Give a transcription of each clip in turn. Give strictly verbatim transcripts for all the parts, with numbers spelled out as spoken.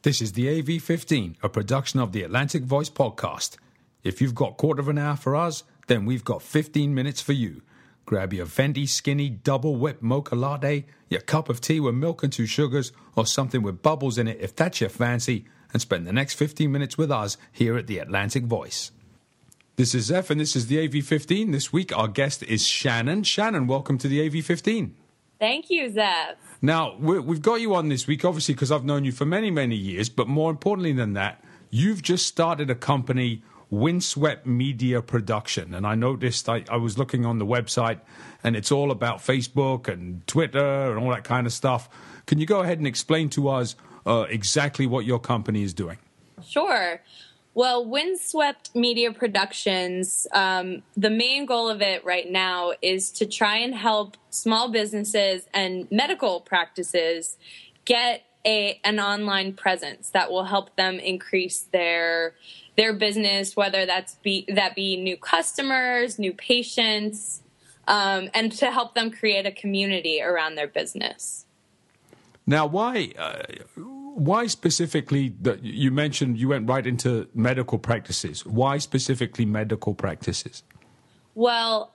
This is the A V fifteen, a production of the Atlantic Voice podcast. If you've got quarter of an hour for us, then we've got fifteen minutes for you. Grab your Fendi Skinny double whip mocha latte, your cup of tea with milk and two sugars, or something with bubbles in it if that's your fancy, and spend the next fifteen minutes with us here at the Atlantic Voice. This is Zeph, and this is the A V fifteen. This week, our guest is Shannon. Shannon, welcome to the A V fifteen. Thank you, Zeph. Now, we've got you on this week, obviously, because I've known you for many, many years. But more importantly than that, you've just started a company, Windswept Media Production. And I noticed, I, I was looking on the website, and it's all about Facebook and Twitter and all that kind of stuff. Can you go ahead and explain to us uh, exactly what your company is doing? Sure. Well, Windswept Media Productions, um, the main goal of it right now is to try and help small businesses and medical practices get a an online presence that will help them increase their their business, whether that's be that be new customers, new patients, um, and to help them create a community around their business. Now, why uh, why specifically, that you mentioned you went right into medical practices. Why specifically medical practices? Well,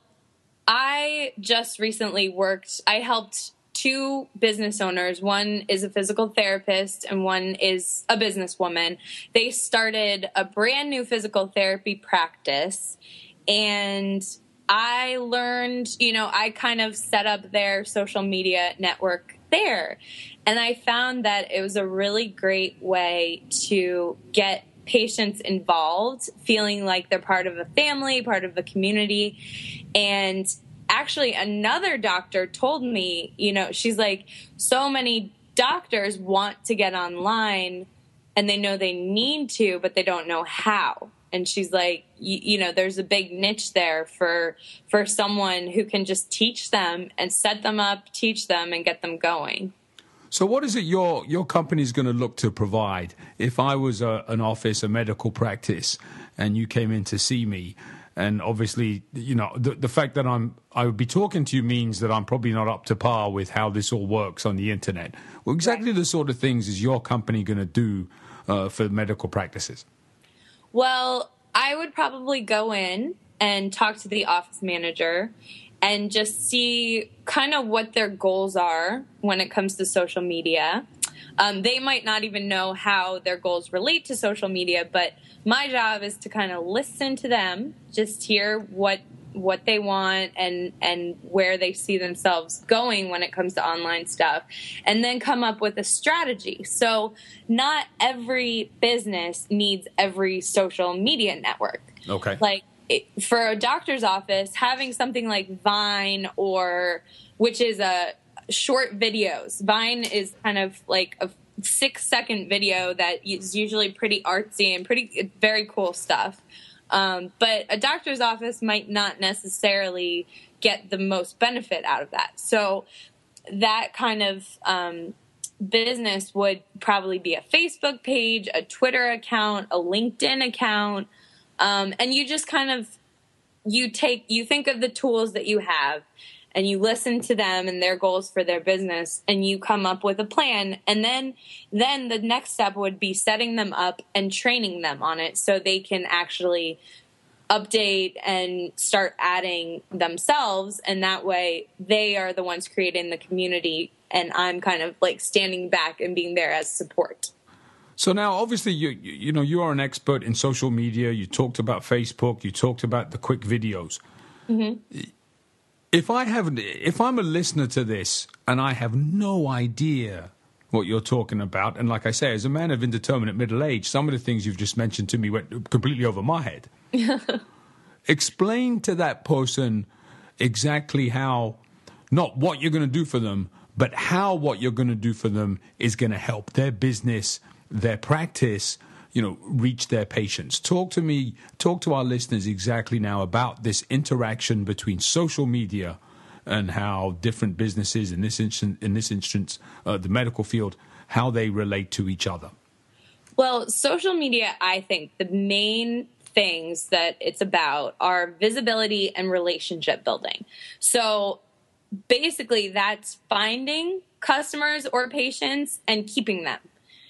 I just recently worked, I helped two business owners. One is a physical therapist and one is a businesswoman. They started a brand new physical therapy practice, and I learned, you know, I kind of set up their social media network there. And I found that it was a really great way to get patients involved, feeling like they're part of a family, part of a community. And actually another doctor told me, you know, she's like, so many doctors want to get online and they know they need to, but they don't know how. And she's like, you, you know, there's a big niche there for for someone who can just teach them and set them up, teach them, and get them going. So what is it your, your company is going to look to provide? If I was a, an office, a medical practice, and you came in to see me, and obviously, you know, the, the fact that I'm I would be talking to you means that I'm probably not up to par with how this all works on the internet. Well, exactly right. The sort of things is your company going to do uh, for medical practices? Well, I would probably go in and talk to the office manager and just see kind of what their goals are when it comes to social media. Um, they might not even know how their goals relate to social media, but my job is to kind of listen to them, just hear what what they want and and where they see themselves going when it comes to online stuff, and then come up with a strategy. So not every business needs every social media network. Okay. Like it, for a doctor's office, having something like Vine, or which is a short videos. Vine is kind of like a six second video that is usually pretty artsy and pretty very cool stuff. Um, but a doctor's office might not necessarily get the most benefit out of that. So that kind of um, business would probably be a Facebook page, a Twitter account, a LinkedIn account. Um, and you just kind of, you take, you think of the tools that you have and you listen to them and their goals for their business, and you come up with a plan. And then, then the next step would be setting them up and training them on it so they can actually update and start adding themselves. And that way they are the ones creating the community, and I'm kind of like standing back and being there as support. So now, obviously, you you know, you are an expert in social media. You talked about Facebook. You talked about the quick videos. Mm-hmm. If I haven't, if I'm a listener to this and I have no idea what you're talking about, and like I say, as a man of indeterminate middle age, some of the things you've just mentioned to me went completely over my head. Explain to that person exactly how, not what you're going to do for them, but how what you're going to do for them is going to help their business, their practice, you know, reach their patients. Talk to me, talk to our listeners exactly now about this interaction between social media and how different businesses, in this instance, in this instance, uh, the medical field, how they relate to each other. Well, social media, I think the main things that it's about are visibility and relationship building. So basically that's finding customers or patients and keeping them.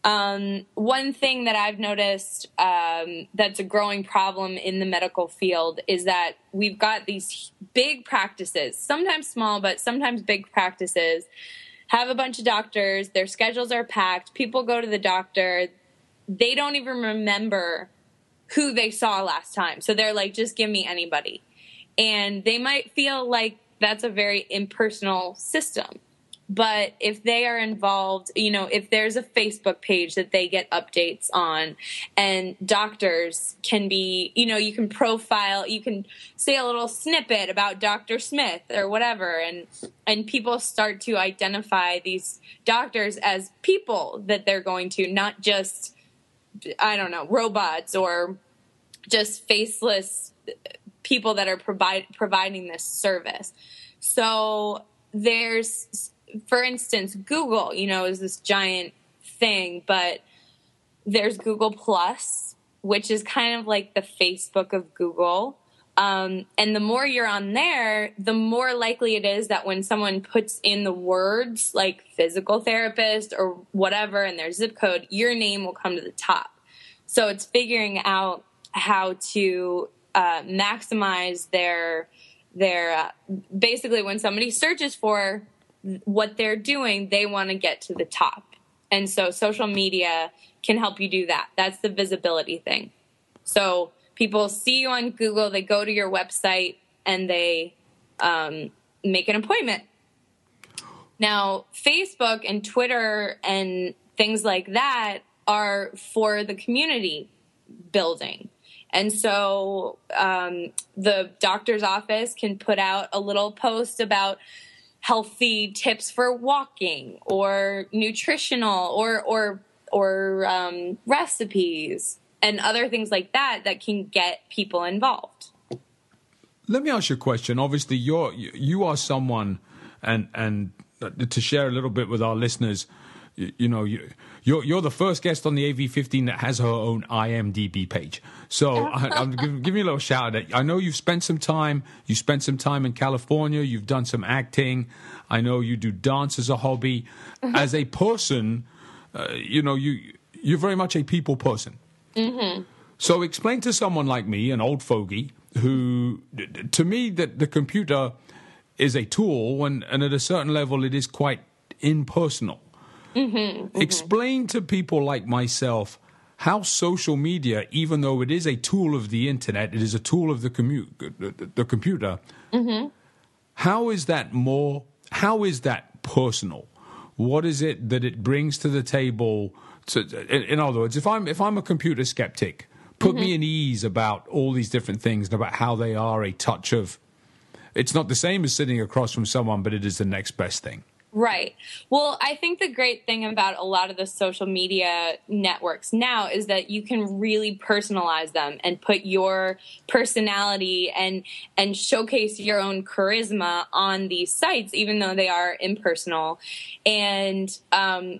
Um, one thing that I've noticed um, that's a growing problem in the medical field is that we've got these big practices, sometimes small, but sometimes big practices, have a bunch of doctors, their schedules are packed, people go to the doctor, they don't even remember who they saw last time. So they're like, just give me anybody. And they might feel like that's a very impersonal system. But if they are involved, you know, if there's a Facebook page that they get updates on, and doctors can be, you know, you can profile, you can say a little snippet about Doctor Smith or whatever, and and people start to identify these doctors as people that they're going to, not just, I don't know, robots or just faceless people that are provide, providing this service. So there's, for instance, Google, you know, is this giant thing, but there's Google Plus, which is kind of like the Facebook of Google. Um, and the more you're on there, the more likely it is that when someone puts in the words like physical therapist or whatever in their zip code, your name will come to the top. So it's figuring out how to uh, maximize their, their uh, basically when somebody searches for what they're doing, they want to get to the top. And so social media can help you do that. That's the visibility thing. So people see you on Google, they go to your website, and they um, make an appointment. Now, Facebook and Twitter and things like that are for the community building. And so um, the doctor's office can put out a little post about healthy tips for walking or nutritional or or or um, recipes and other things like that that can get people involved. Let me ask you a question. Obviously, you're you are someone, and and to share a little bit with our listeners, you, you know, you, you're you're the first guest on the A V fifteen that has her own I M D B page. So I, I'm giving, giving you a little shout out. I know you've spent some time. You spent some time in California. You've done some acting. I know you do dance as a hobby. Mm-hmm. As a person, uh, you know, you you're very much a people person. Mm-hmm. So explain to someone like me, an old fogey, who, to me, that the computer is a tool, and, and at a certain level, it is quite impersonal. Mm-hmm, mm-hmm. Explain to people like myself how social media, even though it is a tool of the internet, it is a tool of the, commu- the, the computer. Mm-hmm. How is that more? How is that personal? What is it that it brings to the table? To, in, in other words, if I'm if I'm a computer skeptic, put mm-hmm. me at ease about all these different things and about how they are a touch of. It's not the same as sitting across from someone, but it is the next best thing. Right. Well, I think the great thing about a lot of the social media networks now is that you can really personalize them and put your personality and and showcase your own charisma on these sites, even though they are impersonal. And um,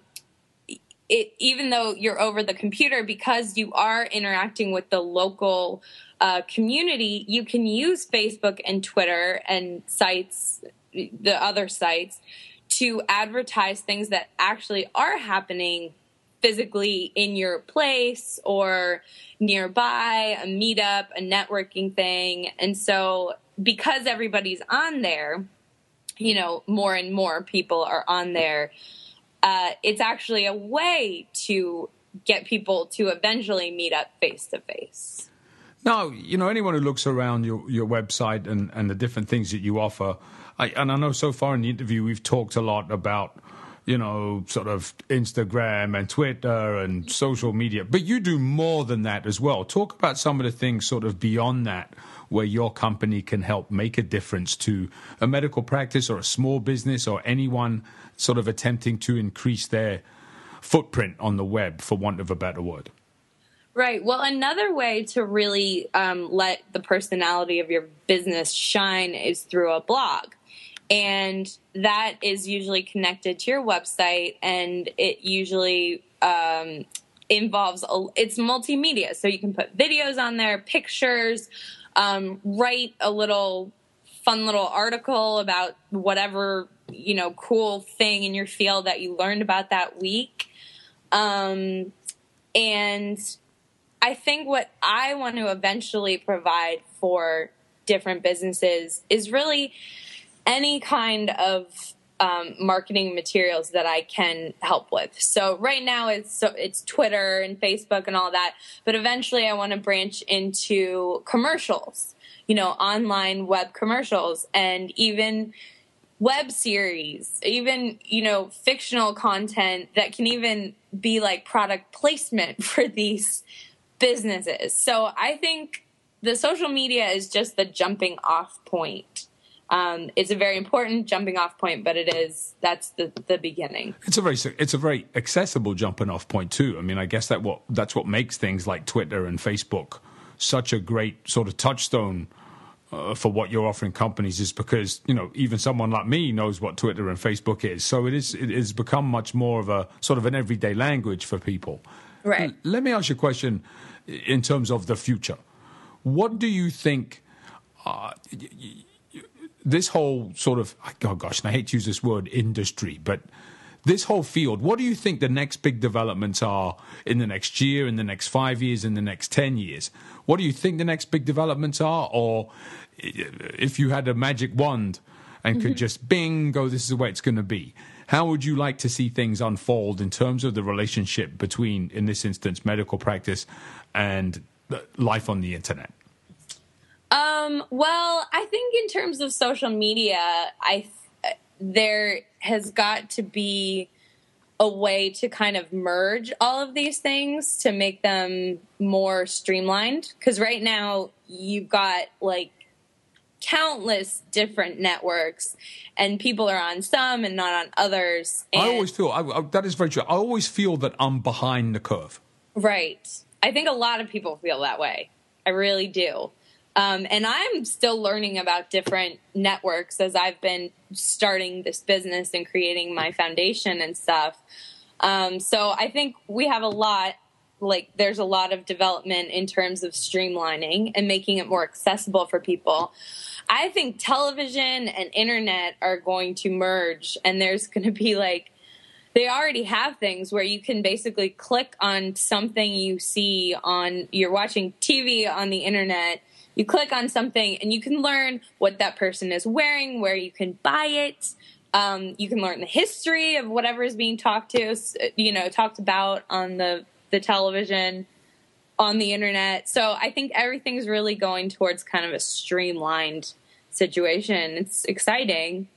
it, even though you're over the computer, because you are interacting with the local uh, community, you can use Facebook and Twitter and sites, the other sites, to advertise things that actually are happening physically in your place or nearby, a meetup, a networking thing. And so because everybody's on there, you know, more and more people are on there, uh, it's actually a way to get people to eventually meet up face to face. Now, you know, anyone who looks around your, your website and, and the different things that you offer, I, and I know so far in the interview we've talked a lot about, you know, sort of Instagram and Twitter and social media, but you do more than that as well. Talk about some of the things sort of beyond that where your company can help make a difference to a medical practice or a small business or anyone sort of attempting to increase their footprint on the web, for want of a better word. Right. Well, another way to really um, let the personality of your business shine is through a blog. And that is usually connected to your website, and it usually um, involves, a, it's multimedia. So you can put videos on there, pictures, um, write a little fun little article about whatever, you know, cool thing in your field that you learned about that week. Um, and I think what I want to eventually provide for different businesses is really any kind of um, marketing materials that I can help with. So right now it's so it's Twitter and Facebook and all that, but eventually I want to branch into commercials, you know, online web commercials, and even web series, even, you know, fictional content that can even be like product placement for these businesses. So I think the social media is just the jumping off point. Um, it's a very important jumping off point, but it is that's the, the beginning. It's a very it's a very accessible jumping off point too. I mean, I guess that what that's what makes things like Twitter and Facebook such a great sort of touchstone uh, for what you're offering companies, is because, you know, even someone like me knows what Twitter and Facebook is. So it is it has become much more of a sort of an everyday language for people. Right. L- let me ask you a question in terms of the future. What do you think? Uh, y- y- This whole sort of, oh gosh, and I hate to use this word industry, but this whole field, what do you think the next big developments are in the next year, in the next five years, in the next ten years? What do you think the next big developments are? Or if you had a magic wand and could just bing, go, this is the way it's going to be, how would you like to see things unfold in terms of the relationship between, in this instance, medical practice and life on the internet? Um, well, I think in terms of social media, I there has got to be a way to kind of merge all of these things to make them more streamlined. Because right now you've got like countless different networks, and people are on some and not on others. And I always feel I, I, that is very true. I always feel that I'm behind the curve. Right. I think a lot of people feel that way. I really do. Um, and I'm still learning about different networks as I've been starting this business and creating my foundation and stuff. Um, so I think we have a lot, like there's a lot of development in terms of streamlining and making it more accessible for people. I think television and internet are going to merge, and there's going to be like, they already have things where you can basically click on something you see on, you're watching T V on the internet. You click on something and you can learn what that person is wearing, where you can buy it. Um, you can learn the history of whatever is being talked to, you know, talked about on the, the television, on the internet. So I think everything's really going towards kind of a streamlined situation. It's exciting.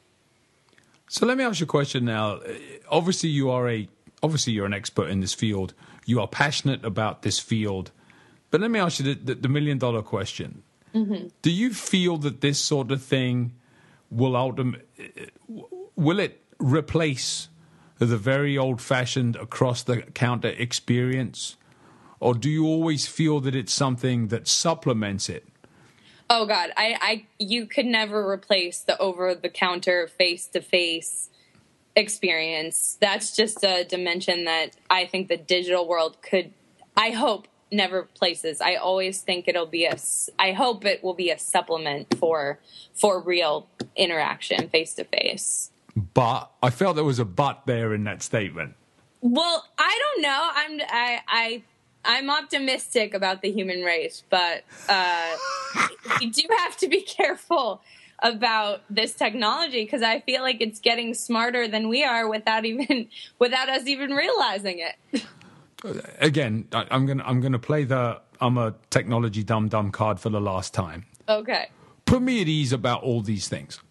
So let me ask you a question now. Obviously, you are a obviously you're an expert in this field. You are passionate about this field. But let me ask you the, the, the million dollar question. Mm-hmm. Do you feel that this sort of thing will ultimately, will it replace the very old-fashioned across-the-counter experience? Or do you always feel that it's something that supplements it? Oh, God. I, I you could never replace the over-the-counter, face-to-face experience. That's just a dimension that I think the digital world could, I hope, never places. I always think it'll be a, I hope it will be a supplement for, for real interaction face to face. But I felt there was a but there in that statement. Well, I don't know. I'm, I, I, I'm optimistic about the human race, but, uh, we do have to be careful about this technology, because I feel like it's getting smarter than we are without even, without us even realizing it. Again, I'm gonna I'm gonna play the I'm a technology dumb dumb card for the last time. Okay. Put me at ease about all these things.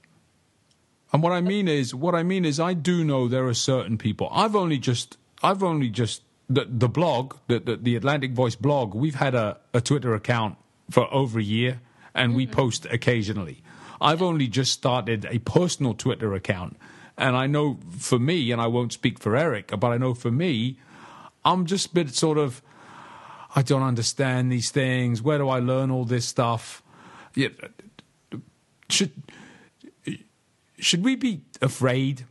And what I mean is, what I mean is, I do know there are certain people. I've only just I've only just the the blog, the the, the Atlantic Voice blog. We've had a, a Twitter account for over a year, and mm-hmm. we post occasionally. I've only just started a personal Twitter account, and I know for me, and I won't speak for Eric, but I know for me, I'm just a bit sort of, I don't understand these things. Where do I learn all this stuff? Yeah, should should we be afraid?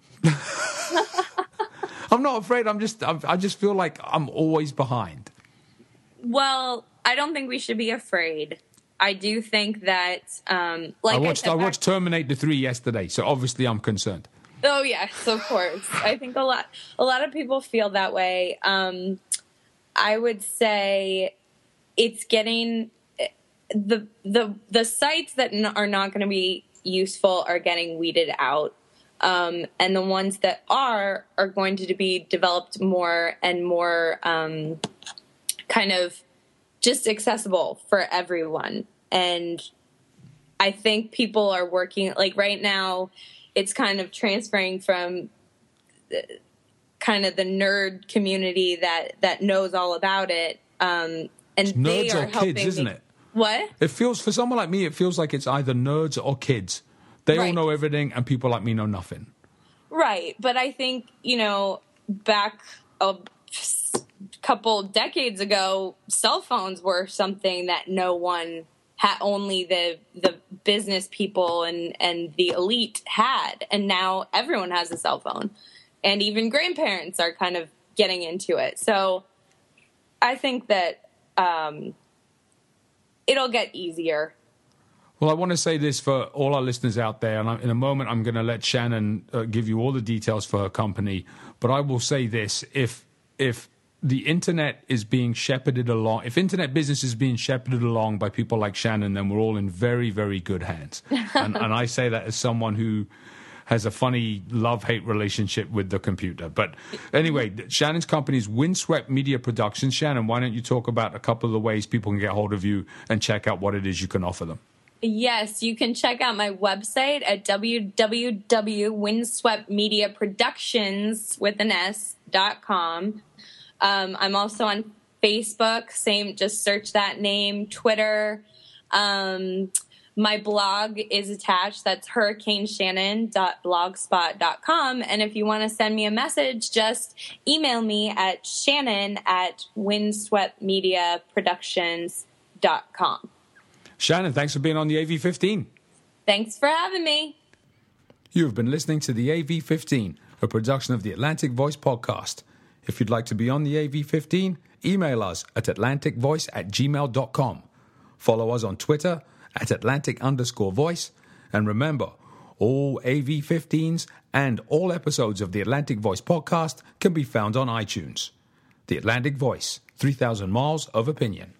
I'm not afraid. I'm just, I'm, I just feel like I'm always behind. Well, I don't think we should be afraid. I do think that, um, like I watched, I, said, I watched Terminator three yesterday, so obviously I'm concerned. Oh yes, of course. I think a lot a lot of people feel that way. Um, I would say it's getting the the the sites that n- are not going to be useful are getting weeded out, um, and the ones that are are going to be developed more and more um, kind of just accessible for everyone. And I think people are working, like right now, it's kind of transferring from the, kind of the nerd community that, that knows all about it. Um, and It's they nerds are or helping kids, isn't me- it? What? It feels, for someone like me, it feels like it's either nerds or kids. They all Right. know everything, and people like me know nothing. Right. But I think, you know, back a couple decades ago, cell phones were something that no one had, only the the business people and, and the elite had. And now everyone has a cell phone. And even grandparents are kind of getting into it. So I think that um, it'll get easier. Well, I want to say this for all our listeners out there, and I, in a moment I'm going to let Shannon uh, give you all the details for her company, but I will say this, if if the internet is being shepherded along, if internet business is being shepherded along by people like Shannon, then we're all in very, very good hands. and, and I say that as someone who has a funny love-hate relationship with the computer. But anyway, Shannon's company is Windswept Media Productions. Shannon, why don't you talk about a couple of the ways people can get hold of you and check out what it is you can offer them? Yes, you can check out my website at w w w dot windswept media productions with an S dot com. Um, I'm also on Facebook, same, just search that name, Twitter. Um, my blog is attached. That's hurricane shannon dot blogspot dot com. And if you want to send me a message, just email me at shannon at windswept media productions dot com. Shannon, thanks for being on the A V fifteen. Thanks for having me. You have been listening to the A V fifteen, a production of the Atlantic Voice podcast. If you'd like to be on the A V fifteen, email us at atlantic voice at gmail dot com. Follow us on Twitter at Atlantic underscore voice. And remember, all A V fifteens and all episodes of the Atlantic Voice podcast can be found on iTunes. The Atlantic Voice, three thousand miles of opinion.